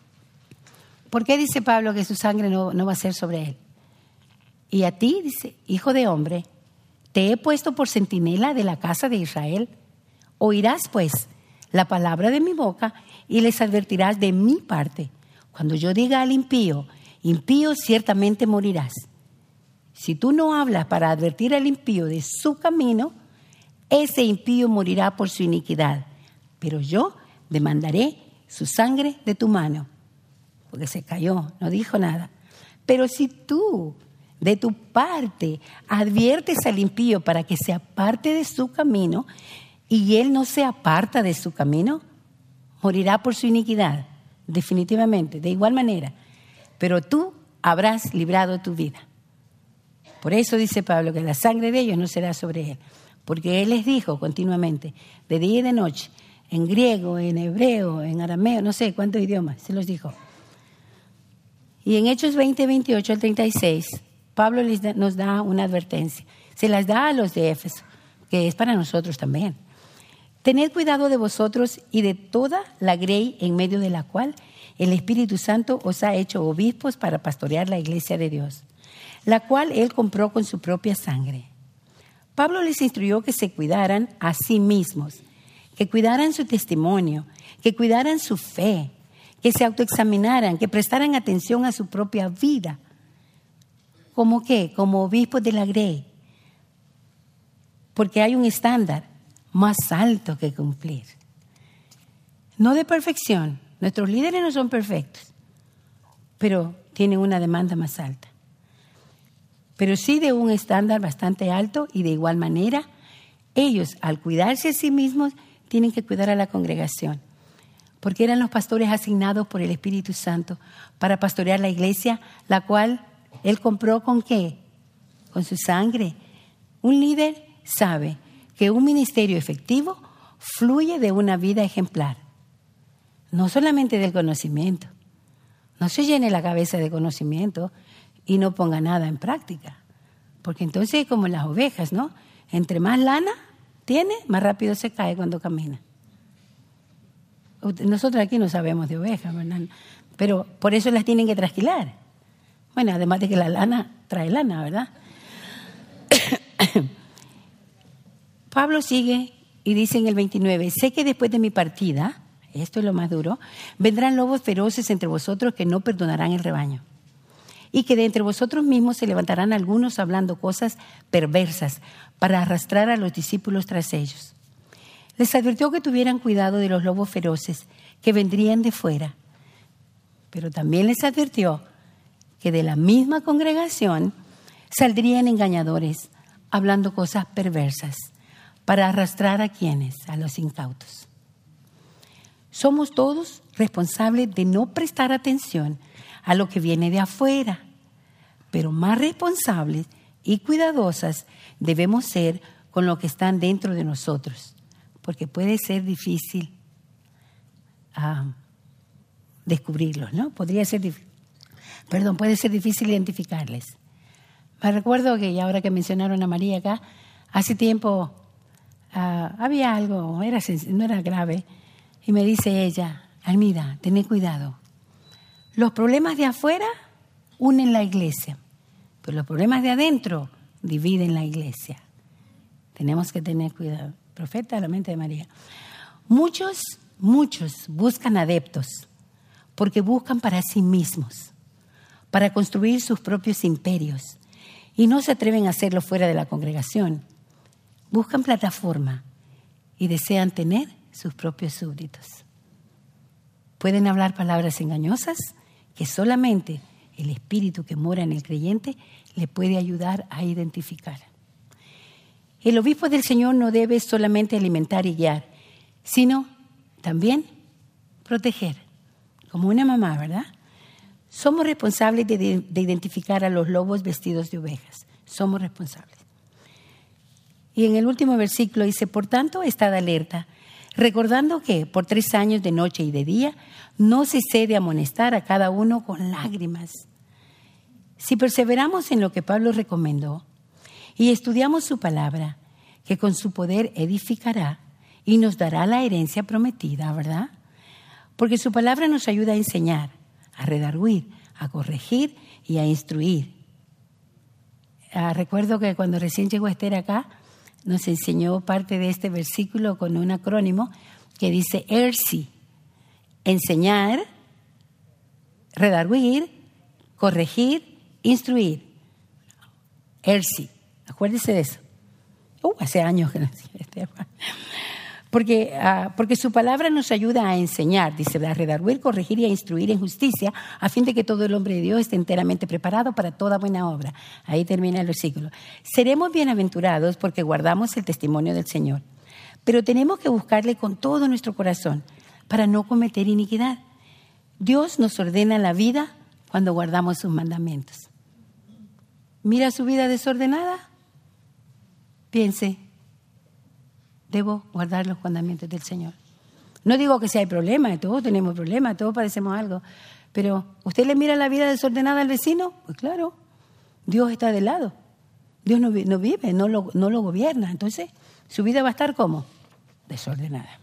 ¿Por qué dice Pablo que su sangre no va a ser sobre él? Y a ti, dice, hijo de hombre, te he puesto por centinela de la casa de Israel. Oirás, pues, la palabra de mi boca y les advertirás de mi parte. Cuando yo diga al impío, impío, ciertamente morirás. Si tú no hablas para advertir al impío de su camino, ese impío morirá por su iniquidad. Pero yo demandaré su sangre de tu mano. Porque se cayó, no dijo nada. Pero si tú, de tu parte, adviertes al impío para que se aparte de su camino, y él no se aparta de su camino, morirá por su iniquidad, definitivamente, de igual manera. Pero tú habrás librado tu vida. Por eso dice Pablo que la sangre de ellos no será sobre él, porque él les dijo continuamente, de día y de noche, en griego, en hebreo, en arameo, no sé cuántos idiomas, se los dijo. Y en Hechos 20, 28 al 36, Pablo nos da una advertencia. Se las da a los de Éfeso, que es para nosotros también. Tened cuidado de vosotros y de toda la grey en medio de la cual el Espíritu Santo os ha hecho obispos para pastorear la iglesia de Dios, la cual él compró con su propia sangre. Pablo les instruyó que se cuidaran a sí mismos, que cuidaran su testimonio, que cuidaran su fe, que se autoexaminaran, que prestaran atención a su propia vida. ¿Cómo qué? Como obispos de la grey. Porque hay un estándar más alto que cumplir. No de perfección. Nuestros líderes no son perfectos, pero tienen una demanda más alta. Pero sí de un estándar bastante alto, y de igual manera, ellos, al cuidarse a sí mismos, tienen que cuidar a la congregación, porque eran los pastores asignados por el Espíritu Santo para pastorear la iglesia, la cual él compró ¿con qué? Con su sangre. Un líder sabe que un ministerio efectivo fluye de una vida ejemplar, no solamente del conocimiento. No se llene la cabeza de conocimiento y no ponga nada en práctica, porque entonces es como las ovejas, ¿no? Entre más lana tiene, más rápido se cae cuando camina. Nosotros aquí no sabemos de ovejas, ¿verdad? Pero por eso las tienen que trasquilar. Bueno, además de que la lana trae lana, ¿verdad? Pablo sigue y dice en el 29, sé que después de mi partida, esto es lo más duro, vendrán lobos feroces entre vosotros que no perdonarán el rebaño. Y que de entre vosotros mismos se levantarán algunos hablando cosas perversas para arrastrar a los discípulos tras ellos. Les advirtió que tuvieran cuidado de los lobos feroces que vendrían de fuera. Pero también les advirtió que de la misma congregación saldrían engañadores, hablando cosas perversas para arrastrar a quienes, a los incautos. Somos todos responsables de no prestar atención a lo que viene de afuera, pero más responsables y cuidadosas debemos ser con lo que están dentro de nosotros, porque puede ser difícil descubrirlos, ¿no? Puede ser difícil identificarles. Me recuerdo que, ahora que mencionaron a María acá, hace tiempo había algo, no era grave, y me dice ella: Almida, ten cuidado. Los problemas de afuera unen la iglesia, pero los problemas de adentro dividen la iglesia. Tenemos que tener cuidado. Profeta, la mente de María. Muchos buscan adeptos porque buscan para sí mismos, para construir sus propios imperios, y no se atreven a hacerlo fuera de la congregación. Buscan plataforma y desean tener sus propios súbditos. Pueden hablar palabras engañosas que solamente el espíritu que mora en el creyente le puede ayudar a identificar. El obispo del Señor no debe solamente alimentar y guiar, sino también proteger, como una mamá, ¿verdad? Somos responsables de identificar a los lobos vestidos de ovejas. Somos responsables. Y en el último versículo dice: por tanto, estad alerta, recordando que por 3 años de noche y de día no cesé de amonestar a cada uno con lágrimas. Si perseveramos en lo que Pablo recomendó y estudiamos su palabra, que con su poder edificará y nos dará la herencia prometida, ¿verdad? Porque su palabra nos ayuda a enseñar, a redarguir, a corregir y a instruir. Recuerdo que cuando recién llegó Esther acá, nos enseñó parte de este versículo con un acrónimo que dice ERSI: enseñar, redarguir, corregir, instruir. ERSI, acuérdese de eso. Hace años que no decía este. Porque su palabra nos ayuda a enseñar, dice, a redarguir, corregir y a instruir en justicia, a fin de que todo el hombre de Dios esté enteramente preparado para toda buena obra. Ahí termina el versículo. Seremos bienaventurados porque guardamos el testimonio del Señor, pero tenemos que buscarle con todo nuestro corazón para no cometer iniquidad. Dios nos ordena la vida cuando guardamos sus mandamientos. Mira su vida desordenada, piense: debo guardar los mandamientos del Señor. No digo que si hay problemas, todos tenemos problemas, todos padecemos algo, pero ¿usted le mira la vida desordenada al vecino? Pues claro, Dios está de lado. Dios no vive, no lo gobierna. Entonces, su vida va a estar ¿cómo? Desordenada.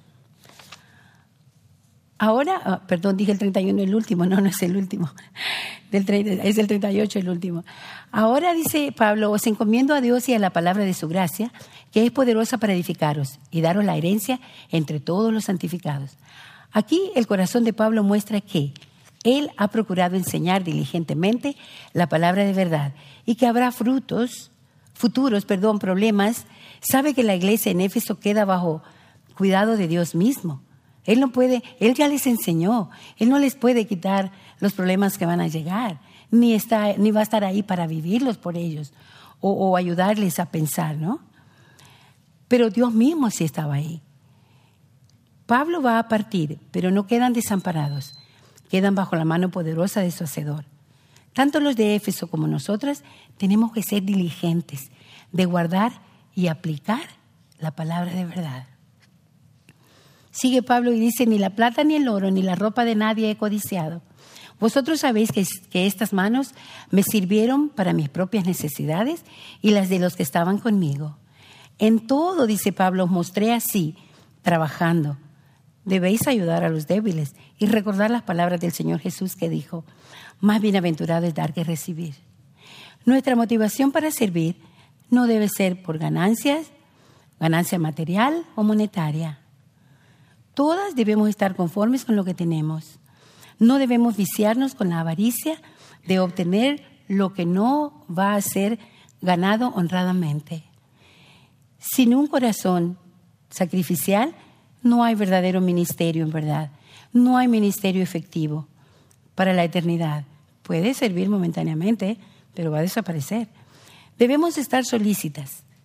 Ahora, perdón, dije el 31 el último, no es el último. Es el 38 el último. Ahora dice Pablo: os encomiendo a Dios y a la palabra de su gracia, que es poderosa para edificaros y daros la herencia entre todos los santificados. Aquí el corazón de Pablo muestra que él ha procurado enseñar diligentemente la palabra de verdad y que habrá futuros problemas. Sabe que la iglesia en Éfeso queda bajo cuidado de Dios mismo. Él ya les enseñó, Él no les puede quitar los problemas que van a llegar, ni va a estar ahí para vivirlos por ellos o ayudarles a pensar, ¿no? Pero Dios mismo sí estaba ahí. Pablo va a partir, pero no quedan desamparados, quedan bajo la mano poderosa de su Hacedor. Tanto los de Éfeso como nosotras tenemos que ser diligentes de guardar y aplicar la palabra de verdad. Sigue Pablo y dice: ni la plata, ni el oro, ni la ropa de nadie he codiciado. Vosotros sabéis que estas manos me sirvieron para mis propias necesidades y las de los que estaban conmigo. En todo, dice Pablo, os mostré así, trabajando. Debéis ayudar a los débiles y recordar las palabras del Señor Jesús que dijo: más bienaventurado es dar que recibir. Nuestra motivación para servir no debe ser por ganancia material o monetaria. Todas debemos estar conformes con lo que tenemos. No debemos viciarnos con la avaricia de obtener lo que no va a ser ganado honradamente. Sin un corazón sacrificial no hay verdadero ministerio en verdad. No hay ministerio efectivo para la eternidad. Puede servir momentáneamente, pero va a desaparecer. Debemos estar solícitas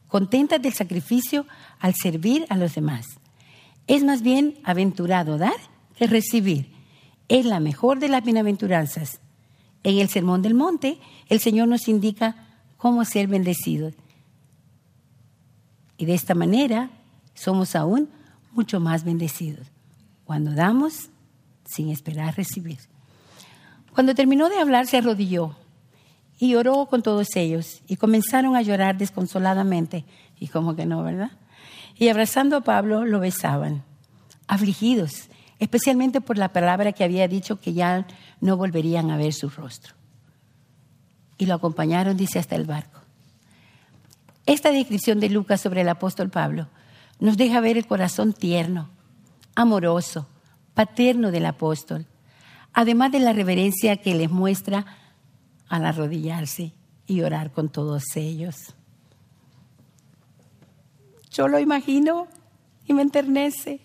contentas del sacrificio al servir a los demás. Es más bien aventurado dar que recibir. Es la mejor de las bienaventuranzas. En el Sermón del Monte, el Señor nos indica cómo ser bendecidos. Y de esta manera somos aún mucho más bendecidos, cuando damos sin esperar recibir. Cuando terminó de hablar, se arrodilló y oró con todos ellos, y comenzaron a llorar desconsoladamente. Y como que no, ¿verdad? Y abrazando a Pablo, lo besaban, afligidos, especialmente por la palabra que había dicho, que ya no volverían a ver su rostro. Y lo acompañaron, dice, hasta el barco. Esta descripción de Lucas sobre el apóstol Pablo nos deja ver el corazón tierno, amoroso, paterno del apóstol, además de la reverencia que les muestra al arrodillarse y orar con todos ellos. Yo lo imagino y me enternece.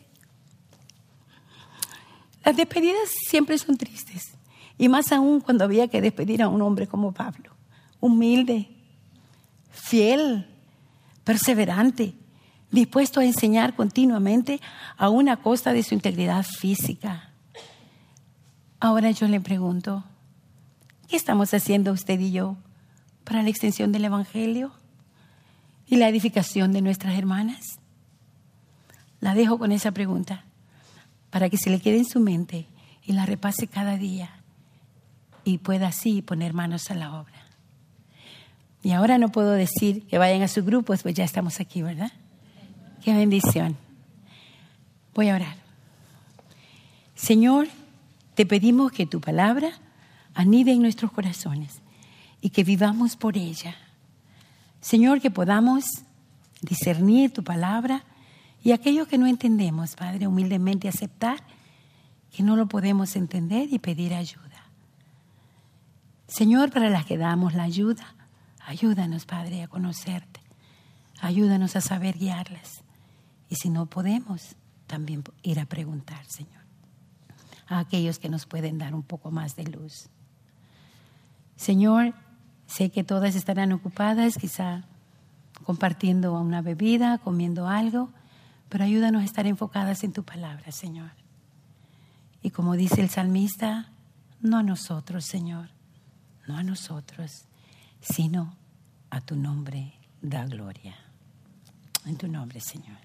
Las despedidas siempre son tristes, y más aún cuando había que despedir a un hombre como Pablo, humilde, fiel, perseverante, dispuesto a enseñar continuamente aún a costa de su integridad física. Ahora yo le pregunto, ¿qué estamos haciendo usted y yo para la extensión del Evangelio y la edificación de nuestras hermanas? La dejo con esa pregunta para que se le quede en su mente y la repase cada día y pueda así poner manos a la obra. Y ahora no puedo decir que vayan a sus grupos, pues ya estamos aquí, ¿verdad? Qué bendición. Voy a orar. Señor, te pedimos que tu palabra anide en nuestros corazones y que vivamos por ella. Señor, que podamos discernir tu palabra y aquello que no entendemos, Padre, humildemente aceptar que no lo podemos entender y pedir ayuda. Señor, para las que damos la ayuda, ayúdanos, Padre, a conocerte. Ayúdanos a saber guiarlas. Y si no podemos, también ir a preguntar, Señor, a aquellos que nos pueden dar un poco más de luz. Señor, sé que todas estarán ocupadas, quizá compartiendo una bebida, comiendo algo, pero ayúdanos a estar enfocadas en tu palabra, Señor. Y como dice el salmista, no a nosotros, Señor, no a nosotros, sino a tu nombre da gloria. En tu nombre, Señor.